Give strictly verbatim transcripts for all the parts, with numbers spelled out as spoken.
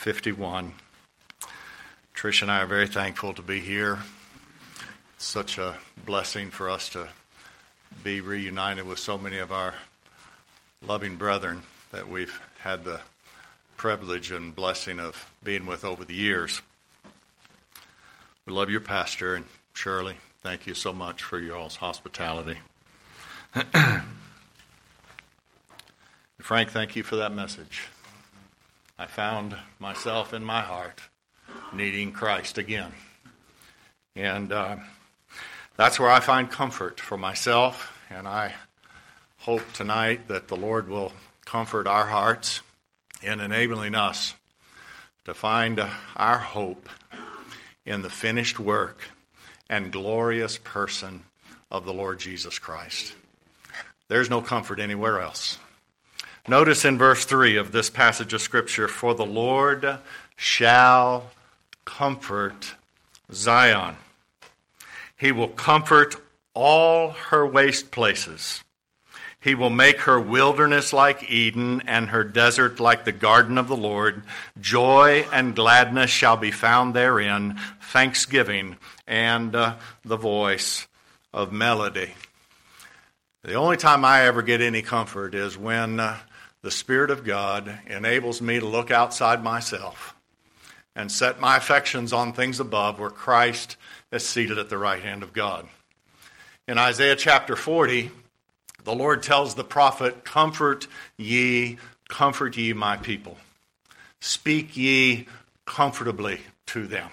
fifty-one. Trish and I are very thankful to be here. It's such a blessing for us to be reunited with so many of our loving brethren that we've had the privilege and blessing of being with over the years. We love your pastor, and Shirley, thank you so much for your all's hospitality. Frank, thank you for that message. I found myself in my heart needing Christ again. And uh, that's where I find comfort for myself, and I hope tonight that the Lord will comfort our hearts in enabling us to find uh, our hope in the finished work and glorious person of the Lord Jesus Christ. There's no comfort anywhere else. Notice in verse three of this passage of Scripture, "For the Lord shall comfort Zion. He will comfort all her waste places. He will make her wilderness like Eden and her desert like the garden of the Lord. Joy and gladness shall be found therein, thanksgiving and uh, the voice of melody." The only time I ever get any comfort is when uh, the Spirit of God enables me to look outside myself and set my affections on things above, where Christ is seated at the right hand of God. In Isaiah chapter forty, the Lord tells the prophet, "Comfort ye, comfort ye my people. Speak ye comfortably to them."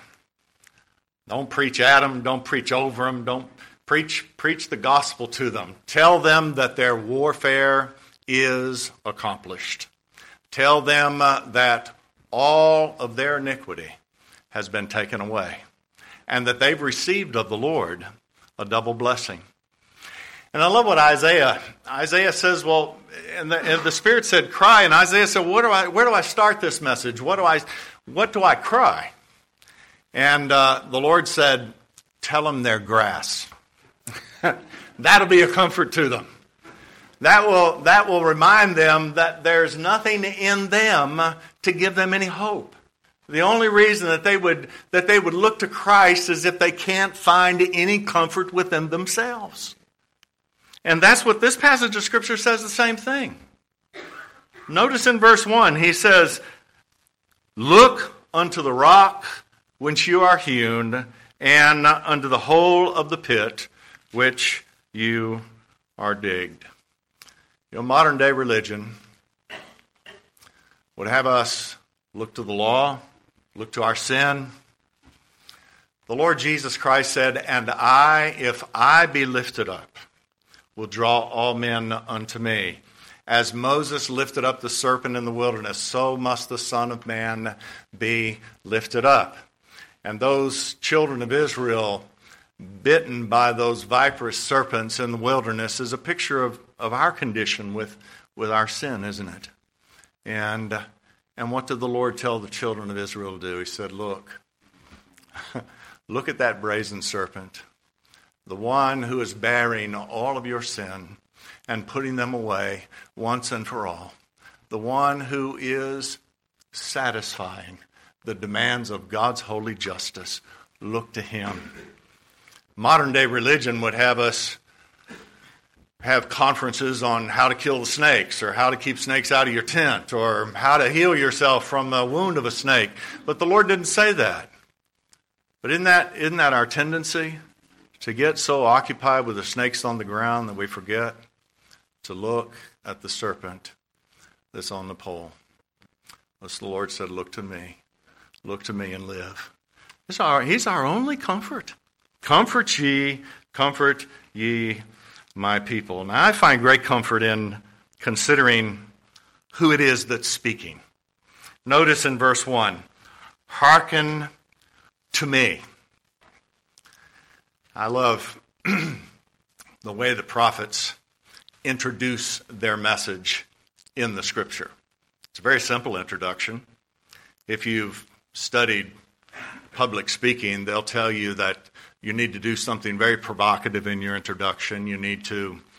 Don't preach at them, don't preach over them, don't preach, preach the gospel to them. Tell them that their warfare is accomplished. Tell them uh, that all of their iniquity has been taken away, and that they've received of the Lord a double blessing. And I love what Isaiah, Isaiah says, well, and the, and the Spirit said, cry. And Isaiah said, what do I, where do I start this message? What do I, what do I cry? And uh, the Lord said, tell them they're grass. That'll be a comfort to them. That will, that will remind them that there's nothing in them to give them any hope. The only reason that they would, that they would look to Christ is if they can't find any comfort within themselves. And that's what this passage of Scripture says, the same thing. Notice in verse one, he says, "Look unto the rock whence you are hewn, and unto the hole of the pit which you are digged." You know, modern day religion would have us look to the law, look to our sin. The Lord Jesus Christ said, "And I, if I be lifted up, will draw all men unto me. As Moses lifted up the serpent in the wilderness, so must the Son of Man be lifted up." And those children of Israel bitten by those viperous serpents in the wilderness is a picture of, of our condition with, with our sin, isn't it? And, uh, and what did the Lord tell the children of Israel to do? He said, look, look at that brazen serpent, the one who is bearing all of your sin and putting them away once and for all, the one who is satisfying the demands of God's holy justice. Look to him. Modern day religion would have us have conferences on how to kill the snakes, or how to keep snakes out of your tent, or how to heal yourself from the wound of a snake. But the Lord didn't say that. But isn't that, isn't that our tendency? To get so occupied with the snakes on the ground that we forget to look at the serpent that's on the pole. As the Lord said, look to me. Look to me and live. He's our, he's our only comfort. Comfort ye, comfort ye my people. Now I find great comfort in considering who it is that's speaking. Notice in verse one, hearken to me. I love the way the prophets introduce their message in the Scripture. It's a very simple introduction. If you've studied public speaking, they'll tell you that you need to do something very provocative in your introduction. You need to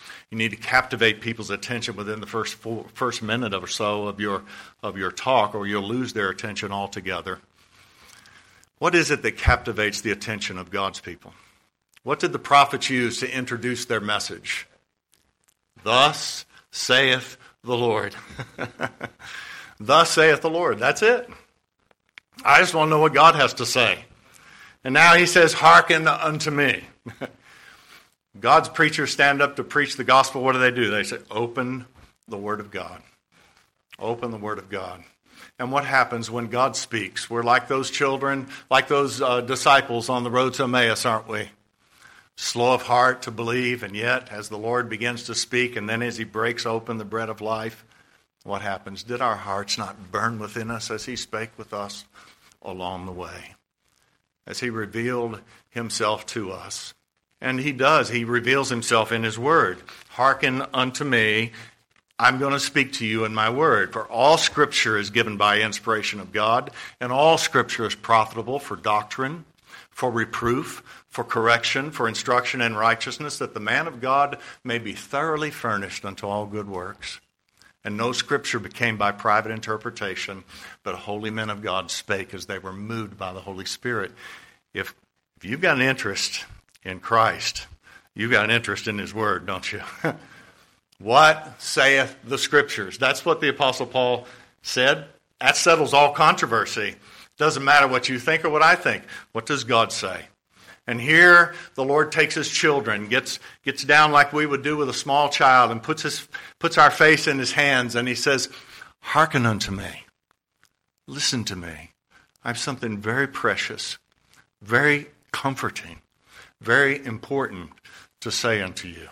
You need to captivate people's attention within the first four, first minute or so of your of your talk, or you'll lose their attention altogether. What is it that captivates the attention of God's people? What did the prophets use to introduce their message? Thus saith the Lord. Thus saith the Lord. That's it. I just want to know what God has to say. And now he says, hearken unto me. God's preachers stand up to preach the gospel. What do they do? They say, open the Word of God. Open the Word of God. And what happens when God speaks? We're like those children, like those uh, disciples on the road to Emmaus, aren't we? Slow of heart to believe, and yet as the Lord begins to speak, and then as he breaks open the bread of life, what happens? Did our hearts not burn within us as he spake with us along the way? As he revealed himself to us. And he does. He reveals himself in his word. Hearken unto me. I'm going to speak to you in my word. For all Scripture is given by inspiration of God, and all Scripture is profitable for doctrine, for reproof, for correction, for instruction in righteousness, that the man of God may be thoroughly furnished unto all good works. And no Scripture became by private interpretation, but holy men of God spake as they were moved by the Holy Spirit. If, if you've got an interest in Christ, you've got an interest in his word, don't you? What saith the Scriptures? That's what the Apostle Paul said. That settles all controversy. Doesn't matter what you think or what I think. What does God say? And here the Lord takes his children, gets gets down like we would do with a small child, and puts his puts our face in his hands, and he says, hearken unto me. Listen to me. I have something very precious, very comforting, very important to say unto you.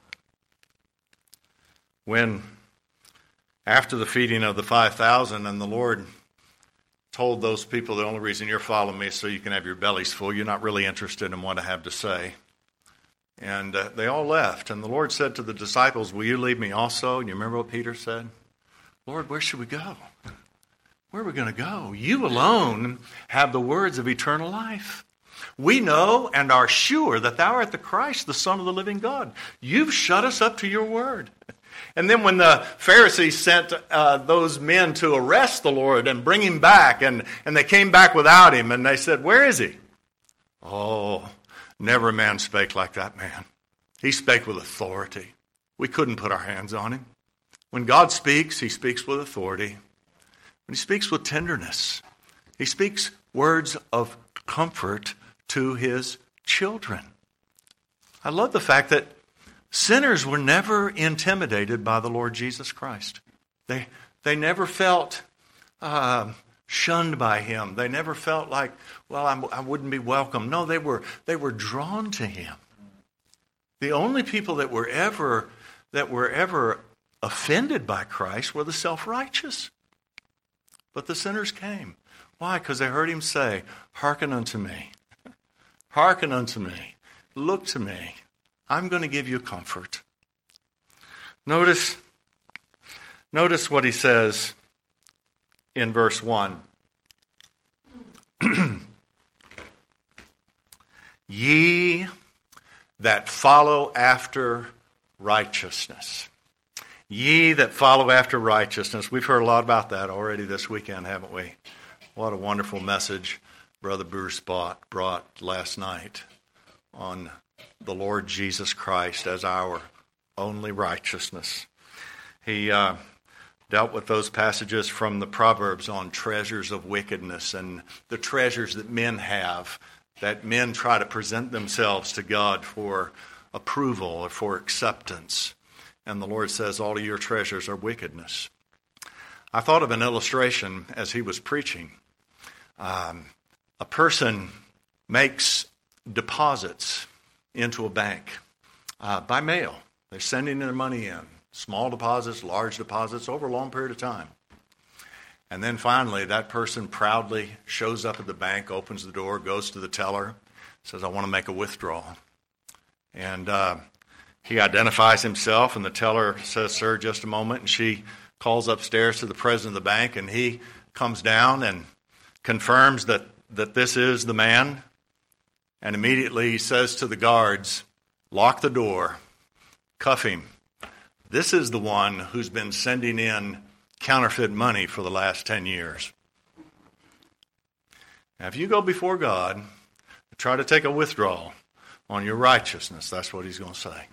When, after the feeding of the five thousand, and the Lord told those people, the only reason you're following me is so you can have your bellies full, you're not really interested in what I have to say. And uh, they all left. And the Lord said to the disciples, will you leave me also? And you remember what Peter said? Lord, where should we go? Where are we going to go? You alone have the words of eternal life. We know and are sure that thou art the Christ, the Son of the living God. You've shut us up to your word. And then when the Pharisees sent uh, those men to arrest the Lord and bring him back, and, and they came back without him, and they said, where is he? Oh, never a man spake like that man. He spake with authority. We couldn't put our hands on him. When God speaks, he speaks with authority. When he speaks with tenderness, he speaks words of comfort to his children. I love the fact that sinners were never intimidated by the Lord Jesus Christ. They they never felt uh, shunned by him. They never felt like, well, I'm, I wouldn't be welcome. No, they were they were drawn to him. The only people that were ever that were ever offended by Christ were the self-righteous. But the sinners came. Why? Because they heard him say, hearken unto me. Hearken unto me. Look to me. I'm going to give you comfort. Notice, notice what he says in verse one. Ye that follow after righteousness. Ye that follow after righteousness. We've heard a lot about that already this weekend, haven't we? What a wonderful message Brother Bruce brought, brought last night on the Lord Jesus Christ as our only righteousness. He uh, dealt with those passages from the Proverbs on treasures of wickedness and the treasures that men have, that men try to present themselves to God for approval or for acceptance. And the Lord says, all of your treasures are wickedness. I thought of an illustration as he was preaching. Um, a person makes deposits into a bank uh, by mail. They're sending their money in. Small deposits, large deposits, over a long period of time. And then finally, that person proudly shows up at the bank, opens the door, goes to the teller, says, I want to make a withdrawal. And uh, he identifies himself, and the teller says, sir, just a moment. And she calls upstairs to the president of the bank, and he comes down and confirms that, that this is the man. And immediately he says to the guards, lock the door, cuff him. This is the one who's been sending in counterfeit money for the last ten years. Now, if you go before God, try to take a withdrawal on your righteousness, that's what he's going to say.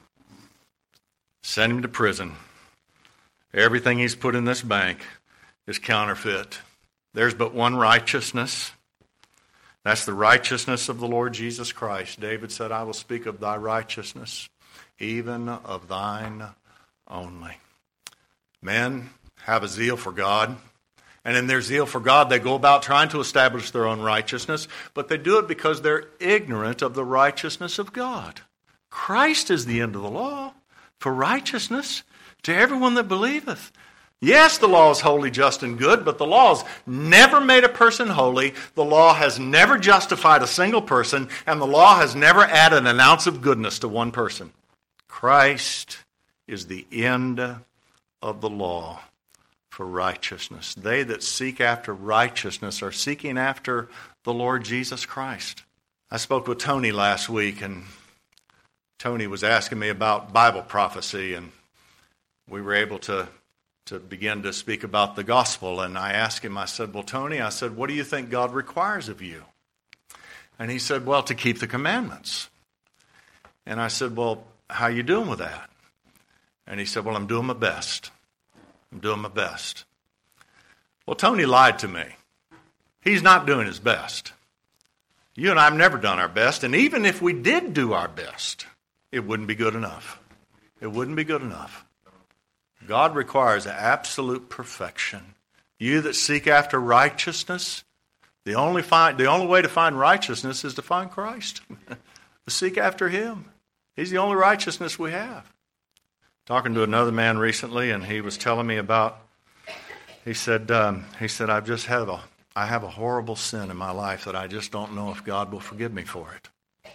Send him to prison. Everything he's put in this bank is counterfeit. There's but one righteousness. That's the righteousness of the Lord Jesus Christ. David said, I will speak of thy righteousness, even of thine only. Men have a zeal for God. And in their zeal for God, they go about trying to establish their own righteousness, but they do it because they're ignorant of the righteousness of God. Christ is the end of the law for righteousness to everyone that believeth. Yes, the law is holy, just, and good, but the law has never made a person holy. The law has never justified a single person, and the law has never added an ounce of goodness to one person. Christ is the end of the law for righteousness. They that seek after righteousness are seeking after the Lord Jesus Christ. I spoke with Tony last week, and Tony was asking me about Bible prophecy, and we were able to, to begin to speak about the gospel. And I asked him, I said, well, Tony, I said, what do you think God requires of you? And he said, well, to keep the commandments. And I said, well, how you doing with that? And he said, well, I'm doing my best. I'm doing my best. Well, Tony lied to me. He's not doing his best. You and I have never done our best, and even if we did do our best, it wouldn't be good enough. It wouldn't be good enough. God requires absolute perfection. You that seek after righteousness, the only find, the only way to find righteousness is to find Christ. Seek after Him. He's the only righteousness we have. Talking to another man recently, and he was telling me about, he said, um, he said, I've just had a, I have a horrible sin in my life that I just don't know if God will forgive me for it.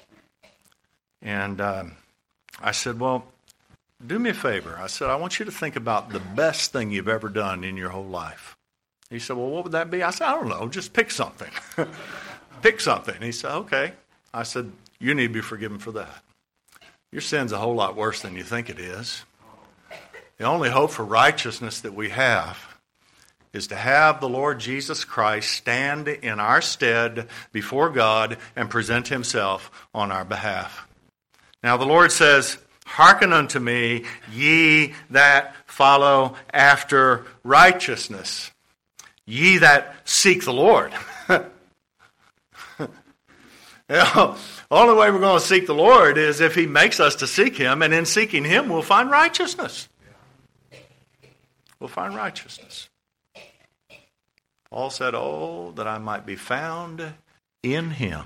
And um, I said, well, do me a favor. I said, I want you to think about the best thing you've ever done in your whole life. He said, well, what would that be? I said, I don't know. Just pick something. Pick something. He said, okay. I said, you need to be forgiven for that. Your sin's a whole lot worse than you think it is. The only hope for righteousness that we have is to have the Lord Jesus Christ stand in our stead before God and present Himself on our behalf. Now the Lord says, hearken unto me, ye that follow after righteousness, ye that seek the Lord. You know, the only way we're going to seek the Lord is if He makes us to seek Him, and in seeking Him we'll find righteousness. We'll find righteousness. Paul said, oh, that I might be found in Him,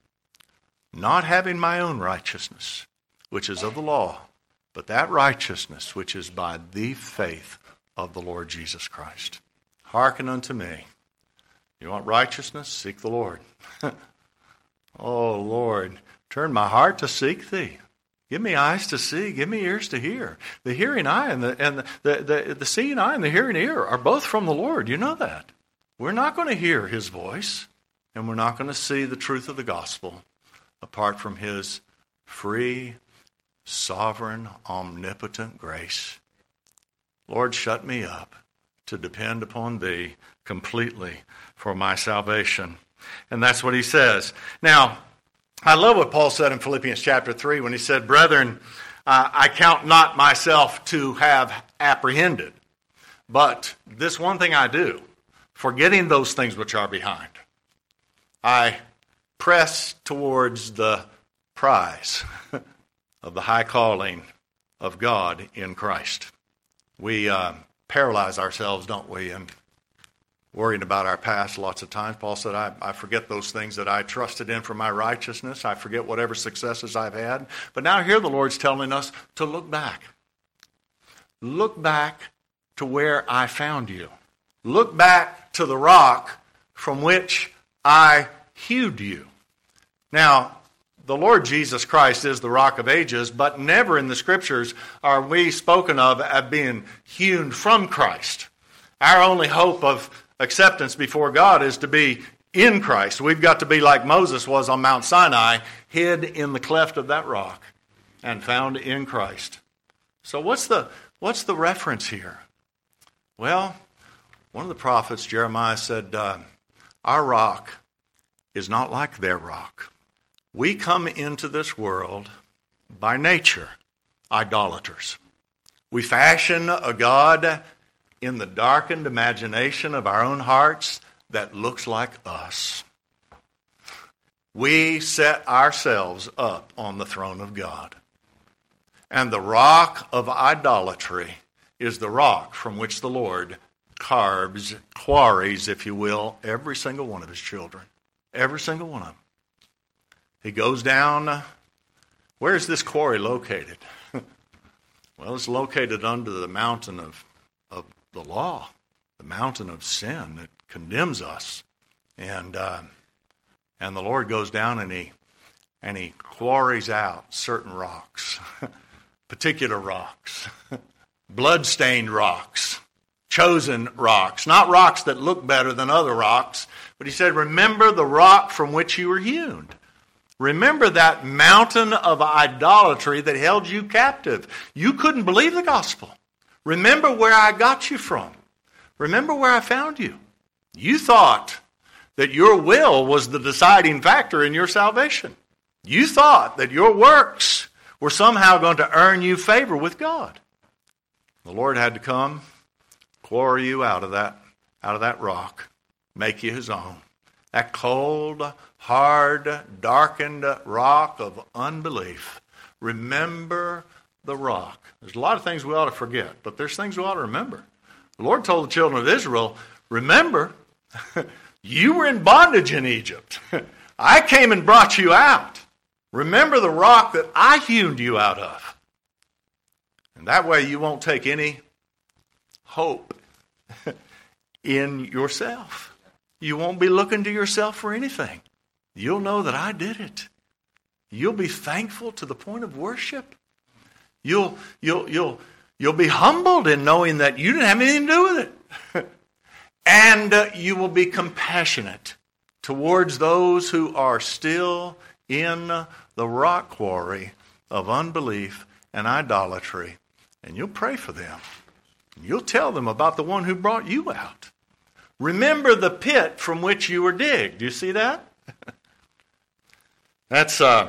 not having my own righteousness, which is of the law, but that righteousness which is by the faith of the Lord Jesus Christ. Hearken unto me. You want righteousness? Seek the Lord. Oh, Lord, turn my heart to seek Thee. Give me eyes to see. Give me ears to hear. The hearing eye and the and the, the, the, the seeing eye and the hearing ear are both from the Lord. You know that. We're not going to hear His voice, and we're not going to see the truth of the gospel apart from His free, sovereign, omnipotent grace. Lord, shut me up to depend upon Thee completely for my salvation. And that's what he says. Now, I love what Paul said in Philippians chapter three when he said, brethren, uh, I count not myself to have apprehended, but this one thing I do, forgetting those things which are behind, I press towards the prize of the high calling of God in Christ. We uh, paralyze ourselves, don't we, and worrying about our past lots of times. Paul said, I, I forget those things that I trusted in for my righteousness. I forget whatever successes I've had. But now here the Lord's telling us to look back. Look back to where I found you. Look back to the rock from which I hewed you. Now, the Lord Jesus Christ is the rock of ages, but never in the Scriptures are we spoken of as being hewn from Christ. Our only hope of acceptance before God is to be in Christ. We've got to be like Moses was on Mount Sinai, hid in the cleft of that rock and found in Christ. So what's the what's the reference here? Well, one of the prophets, Jeremiah, said, uh, our rock is not like their rock. We come into this world by nature idolaters. We fashion a God in the darkened imagination of our own hearts that looks like us. We set ourselves up on the throne of God. And the rock of idolatry is the rock from which the Lord carves, quarries, if you will, every single one of his children. Every single one of them. He goes down. Where is this quarry located? Well, it's located under the mountain of, of the law, the mountain of sin that condemns us. And uh, and the Lord goes down and he and he quarries out certain rocks, particular rocks, blood-stained rocks, chosen rocks, not rocks that look better than other rocks, but he said, remember the rock from which you were hewn. Remember that mountain of idolatry that held you captive. You couldn't believe the gospel. Remember where I got you from. Remember where I found you. You thought that your will was the deciding factor in your salvation. You thought that your works were somehow going to earn you favor with God. The Lord had to come, quarry you out of that, out of that rock, make you his own. That cold, hard, darkened rock of unbelief. Remember the rock. There's a lot of things we ought to forget, but there's things we ought to remember. The Lord told the children of Israel, remember, you were in bondage in Egypt. I came and brought you out. Remember the rock that I hewn you out of. And that way you won't take any hope in yourself. You won't be looking to yourself for anything. You'll know that I did it. You'll be thankful to the point of worship. You'll, you'll, you'll, you'll be humbled in knowing that you didn't have anything to do with it. And uh, you will be compassionate towards those who are still in the rock quarry of unbelief and idolatry. And you'll pray for them. You'll tell them about the one who brought you out. Remember the pit from which you were digged. Do you see that? That's a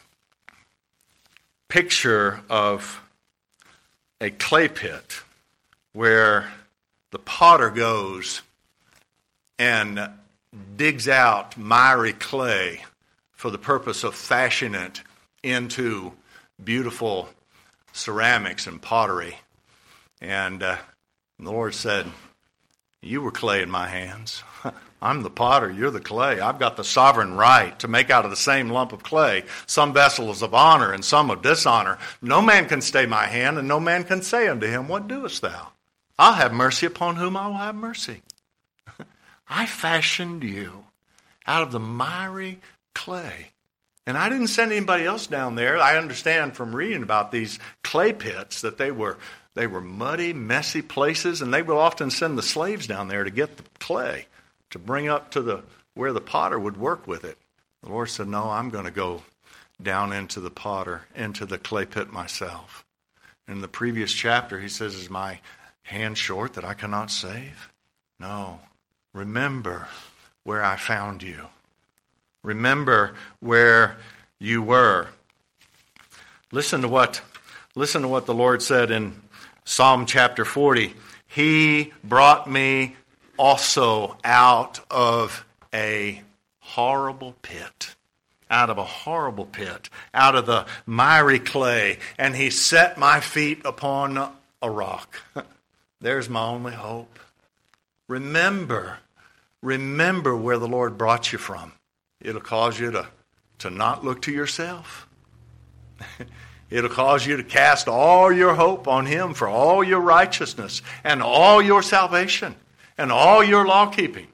picture of a clay pit where the potter goes and digs out miry clay for the purpose of fashioning it into beautiful ceramics and pottery. And uh, the Lord said, you were clay in my hands. I'm the potter, you're the clay. I've got the sovereign right to make out of the same lump of clay some vessels of honor and some of dishonor. No man can stay my hand, and no man can say unto him, what doest thou? I'll have mercy upon whom I will have mercy. I fashioned you out of the miry clay. And I didn't send anybody else down there. I understand from reading about these clay pits that they were they were muddy, messy places, and they would often send the slaves down there to get the clay to bring up to the where the potter would work with it. The Lord said, no, I'm going to go down into the potter, into the clay pit myself. In the previous chapter, he says, is my hand short that I cannot save? No. Remember where I found you. Remember where you were. Listen to what, listen to what the Lord said in Psalm chapter forty. He brought me also out of a horrible pit. Out of a horrible pit. Out of the miry clay. And he set my feet upon a rock. There's my only hope. Remember. Remember where the Lord brought you from. It'll cause you to, to not look to yourself. It'll cause you to cast all your hope on him for all your righteousness and all your salvation and all your law-keeping.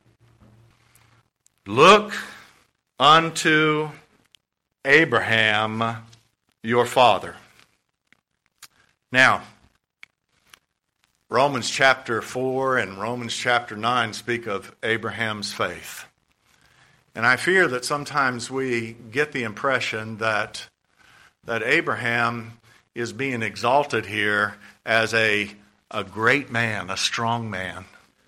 Look unto Abraham, your father. Now, Romans chapter four and Romans chapter nine speak of Abraham's faith. And I fear that sometimes we get the impression that, that Abraham is being exalted here as a, a great man, a strong man,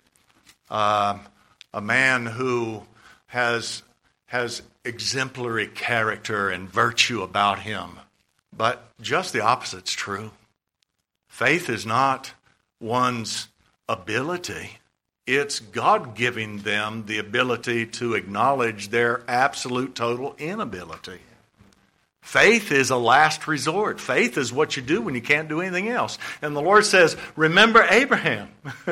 uh, a man who has, has exemplary character and virtue about him. But just the opposite's true. Faith is not one's ability. It's God giving them the ability to acknowledge their absolute total inability. Faith is a last resort. Faith is what you do when you can't do anything else. And the Lord says, remember Abraham.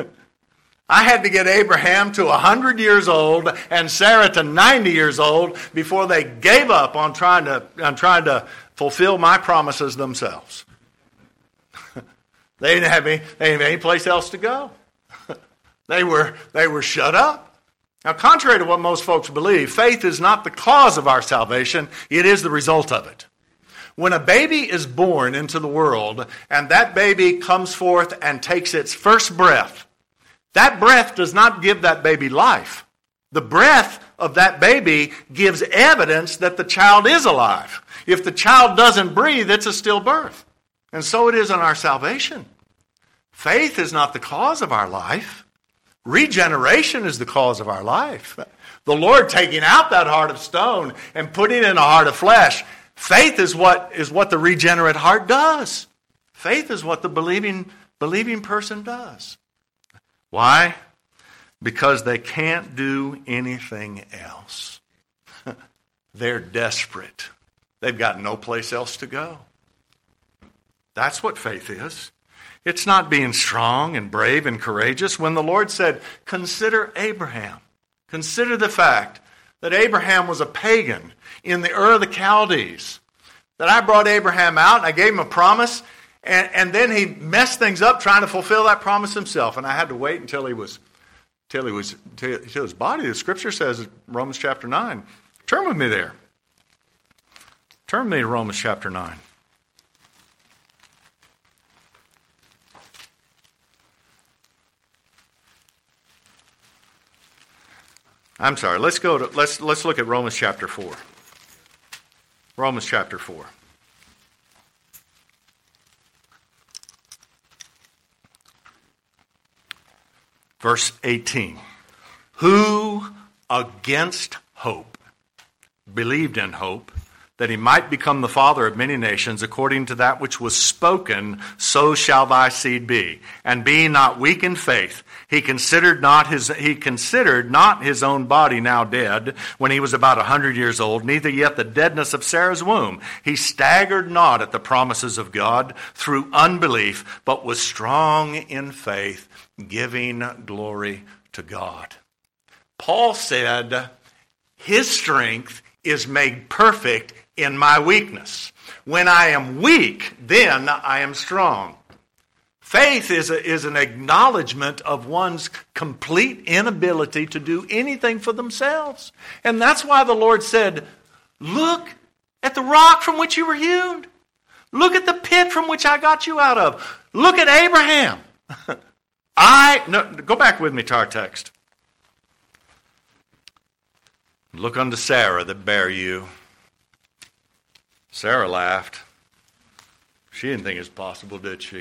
I had to get Abraham to one hundred years old and Sarah to ninety years old before they gave up on trying to, on trying to fulfill my promises themselves. They didn't have any, they didn't have any place else to go. They were, they were shut up. Now, contrary to what most folks believe, faith is not the cause of our salvation. It is the result of it. When a baby is born into the world and that baby comes forth and takes its first breath, that breath does not give that baby life. The breath of that baby gives evidence that the child is alive. If the child doesn't breathe, it's a stillbirth. And so it is in our salvation. Faith is not the cause of our life. Regeneration is the cause of our life. The Lord taking out that heart of stone and putting in a heart of flesh. Faith is what is what the regenerate heart does. Faith is what the believing, believing person does. Why? Because they can't do anything else. They're desperate. They've got no place else to go. That's what faith is. It's not being strong and brave and courageous. When the Lord said, consider Abraham, consider the fact that Abraham was a pagan in the Ur of the Chaldees, that I brought Abraham out and I gave him a promise, and, and then he messed things up trying to fulfill that promise himself, and I had to wait until he was, till he was, till his body. The Scripture says in Romans chapter nine. Turn with me there. Turn with me to Romans chapter nine. I'm sorry, let's go to let's let's look at Romans chapter four. Romans chapter four. Verse eighteen. Who against hope believed in hope, that he might become the father of many nations, according to that which was spoken, so shall thy seed be. And being not weak in faith, he considered not his he considered not his own body now dead, when he was about a hundred years old, neither yet the deadness of Sarah's womb. He staggered not at the promises of God through unbelief, but was strong in faith, giving glory to God. Paul said, his strength is made perfect in my weakness. When I am weak, then I am strong. Faith is, a, is an acknowledgement of one's complete inability to do anything for themselves. And that's why the Lord said, look at the rock from which you were hewn. Look at the pit from which I got you out of. Look at Abraham. I, no, go back with me to our text. Look unto Sarah that bare you. Sarah laughed. She didn't think it was possible, did she?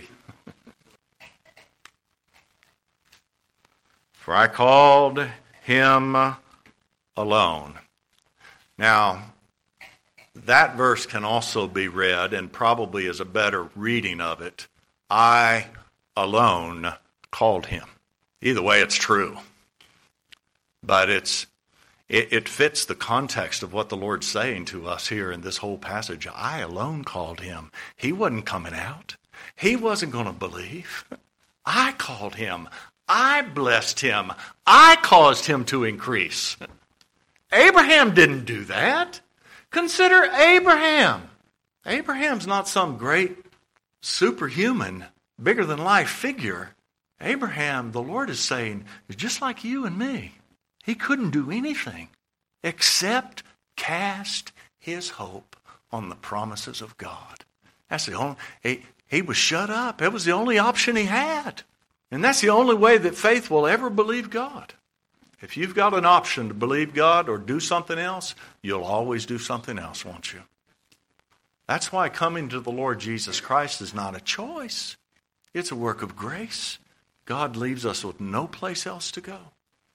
For I called him alone. Now, that verse can also be read, and probably is a better reading of it, I alone called him. Either way, it's true. But it's It, it fits the context of what the Lord's saying to us here in this whole passage. I alone called him. He wasn't coming out. He wasn't going to believe. I called him. I blessed him. I caused him to increase. Abraham didn't do that. Consider Abraham. Abraham's not some great superhuman, bigger than life figure. Abraham, the Lord is saying, is just like you and me. He couldn't do anything except cast his hope on the promises of God. That's the only, he, he was shut up. It was the only option he had. And that's the only way that faith will ever believe God. If you've got an option to believe God or do something else, you'll always do something else, won't you? That's why coming to the Lord Jesus Christ is not a choice. It's a work of grace. God leaves us with no place else to go.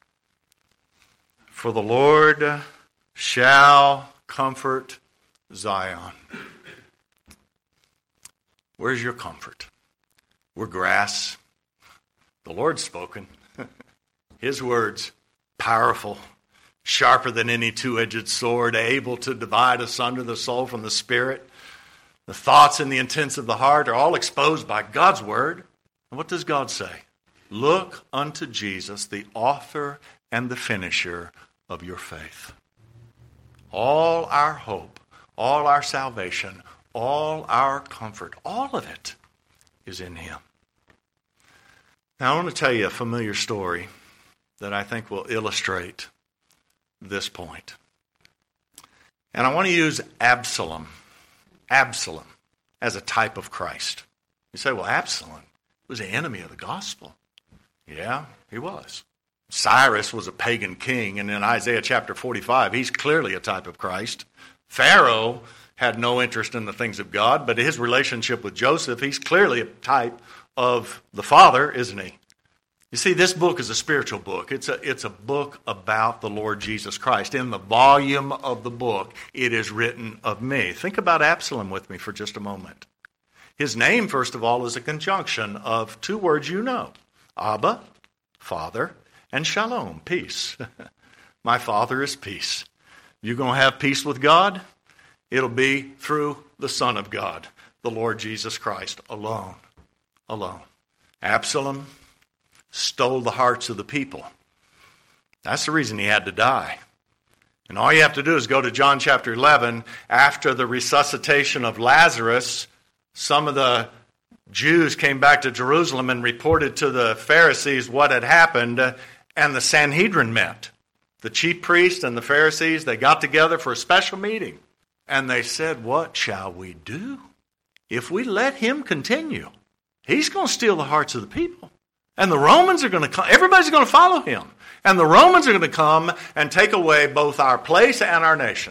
For the Lord shall comfort Zion. Where's your comfort? We're grass. The Lord's spoken. His words, powerful, sharper than any two-edged sword, able to divide asunder the soul from the spirit. The thoughts and the intents of the heart are all exposed by God's word. And what does God say? Look unto Jesus, the author and the finisher of your faith. All our hope, all our salvation, all our comfort, all of it is in him. Now I want to tell you a familiar story that I think will illustrate this point. And I want to use Absalom, Absalom, as a type of Christ. You say, well, Absalom was an enemy of the gospel. Yeah, he was. Cyrus was a pagan king, and in Isaiah chapter forty-five, he's clearly a type of Christ. Pharaoh had no interest in the things of God, but his relationship with Joseph, he's clearly a type of the Father, isn't he? You see, this book is a spiritual book. It's a, it's a book about the Lord Jesus Christ. In the volume of the book, it is written of me. Think about Absalom with me for just a moment. His name, first of all, is a conjunction of two words you know. Abba, Father, and Shalom, peace. My Father is peace. You're going to have peace with God? It'll be through the Son of God, the Lord Jesus Christ, alone. Alone. Absalom stole the hearts of the people. That's the reason he had to die. And all you have to do is go to John chapter eleven. After the resuscitation of Lazarus, some of the Jews came back to Jerusalem and reported to the Pharisees what had happened, and the Sanhedrin met. The chief priests and the Pharisees, they got together for a special meeting. And they said, what shall we do? If we let him continue, he's going to steal the hearts of the people. And the Romans are going to come. Everybody's going to follow him. And the Romans are going to come and take away both our place and our nation.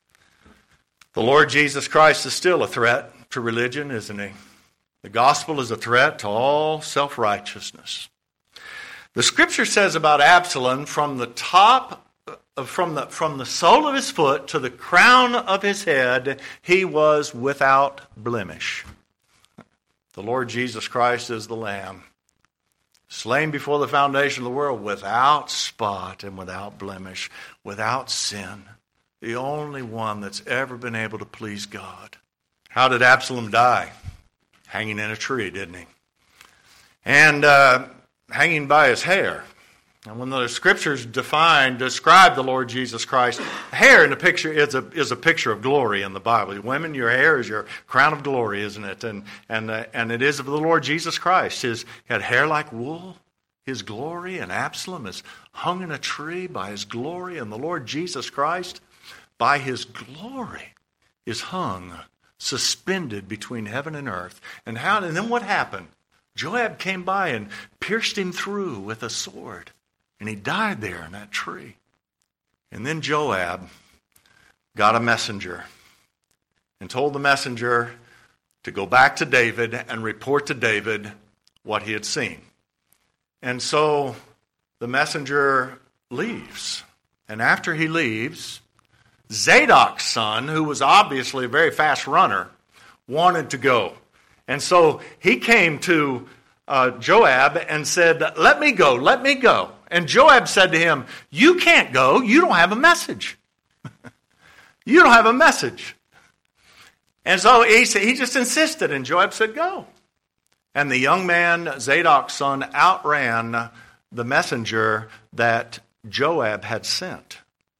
The Lord Jesus Christ is still a threat to religion, isn't he? The gospel is a threat to all self-righteousness. The scripture says about Absalom, from the top, from the, from the sole of his foot to the crown of his head, he was without blemish. The Lord Jesus Christ is the Lamb, slain before the foundation of the world, without spot and without blemish, without sin. The only one that's ever been able to please God. How did Absalom die? Hanging in a tree, didn't he? And uh, hanging by his hair. And when the scriptures define, describe the Lord Jesus Christ, hair in the picture is a is a picture of glory in the Bible. Women, your hair is your crown of glory, isn't it? And and uh, and it is of the Lord Jesus Christ. His he had hair like wool, his glory, and Absalom is hung in a tree by his glory, and the Lord Jesus Christ, by his glory, is hung, suspended between heaven and earth. And how? And then what happened? Joab came by and pierced him through with a sword. And he died there in that tree. And then Joab got a messenger and told the messenger to go back to David and report to David what he had seen. And so the messenger leaves. And after he leaves, Zadok's son, who was obviously a very fast runner, wanted to go. And so he came to uh, Joab and said, let me go, let me go. And Joab said to him, you can't go, you don't have a message. You don't have a message. And so he, he just insisted, and Joab said, go. And the young man, Zadok's son, outran the messenger that Joab had sent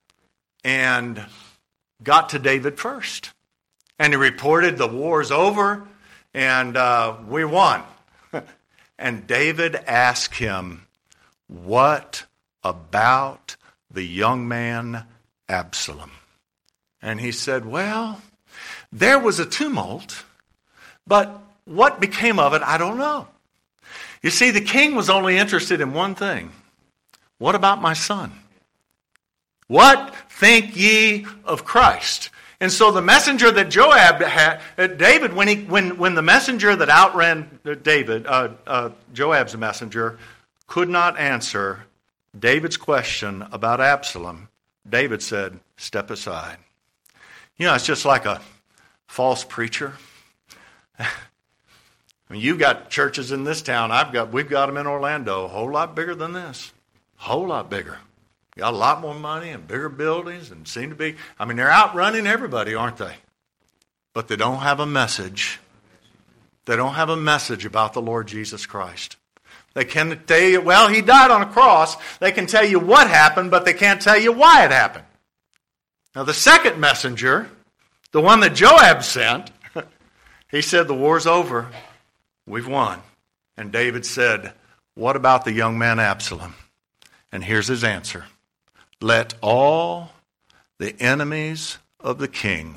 and got to David first. And he reported the war's over, and uh, we won. And David asked him, what about the young man Absalom? And he said, well, there was a tumult, but what became of it, I don't know. You see, the king was only interested in one thing. What about my son? What think ye of Christ? And so the messenger that Joab had, uh, David, when he, when when the messenger that outran David, uh, uh, Joab's messenger, could not answer David's question about Absalom, David said, "Step aside." You know, it's just like a false preacher. I mean, you've got churches in this town. I've got, we've got them in Orlando, a whole lot bigger than this, a whole lot bigger. Got a lot more money and bigger buildings and seem to be, I mean, they're outrunning everybody, aren't they? But they don't have a message. They don't have a message about the Lord Jesus Christ. They can tell you, well, he died on a cross. They can tell you what happened, but they can't tell you why it happened. Now, the second messenger, the one that Joab sent, he said, the war's over. We've won. And David said, what about the young man Absalom? And here's his answer. Let all the enemies of the king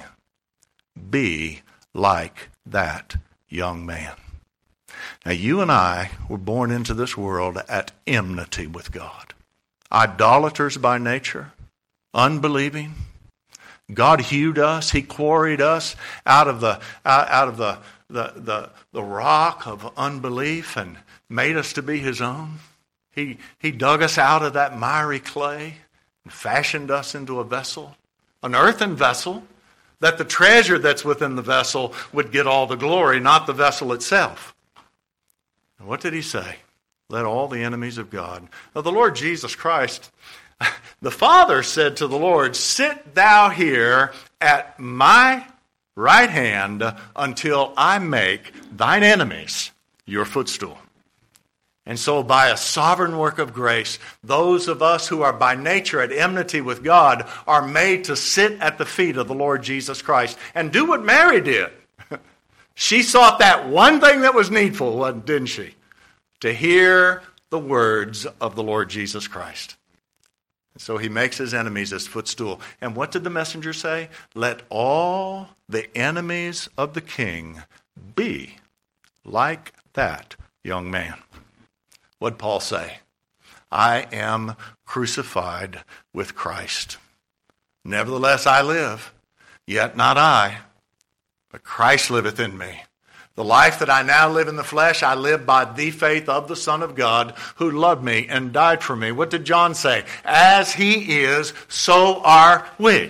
be like that young man. Now, you and I were born into this world at enmity with God. Idolaters by nature, unbelieving. God hewed us. He quarried us out of the out of the the the, the rock of unbelief and made us to be His own. He He dug us out of that miry clay and fashioned us into a vessel, an earthen vessel, that the treasure that's within the vessel would get all the glory, not the vessel itself. And what did He say? Let all the enemies of God. Now, the Lord Jesus Christ, the Father said to the Lord, sit thou here at my right hand until I make thine enemies your footstool. And so by a sovereign work of grace, those of us who are by nature at enmity with God are made to sit at the feet of the Lord Jesus Christ and do what Mary did. She sought that one thing that was needful, didn't she? To hear the words of the Lord Jesus Christ. And so He makes His enemies His footstool. And what did the messenger say? Let all the enemies of the king be like that young man. What'd Paul say? I am crucified with Christ. Nevertheless I live, yet not I, but Christ liveth in me. The life that I now live in the flesh, I live by the faith of the Son of God who loved me and died for me. What did John say? As He is, so are we.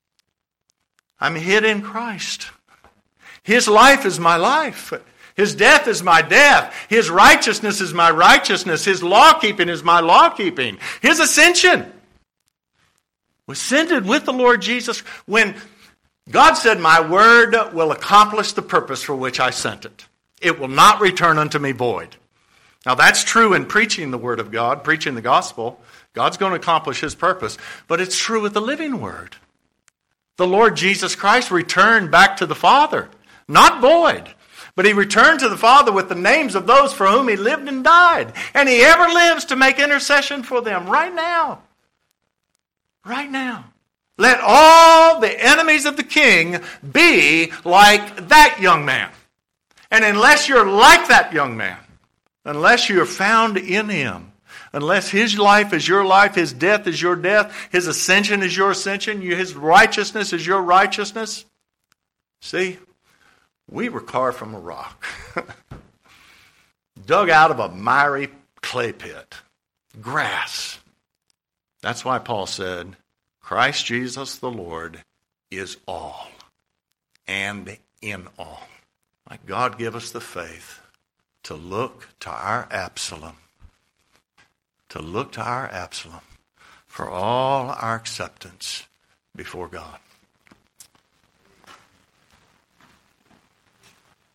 I'm hid in Christ. His life is my life. His death is my death. His righteousness is my righteousness. His law-keeping is my law-keeping. His ascension was ascended with the Lord Jesus. When God said, my word will accomplish the purpose for which I sent it. It will not return unto me void. Now that's true in preaching the word of God, preaching the gospel. God's going to accomplish His purpose. But it's true with the living word. The Lord Jesus Christ returned back to the Father, not void. But He returned to the Father with the names of those for whom He lived and died. And He ever lives to make intercession for them right now. Right now. Let all the enemies of the king be like that young man. And unless you're like that young man, unless you're found in Him, unless His life is your life, His death is your death, His ascension is your ascension, His righteousness is your righteousness, see, we were carved from a rock, dug out of a miry clay pit, grass. That's why Paul said, Christ Jesus the Lord is all and in all. Might God give us the faith to look to our Absalom, to look to our Absalom for all our acceptance before God.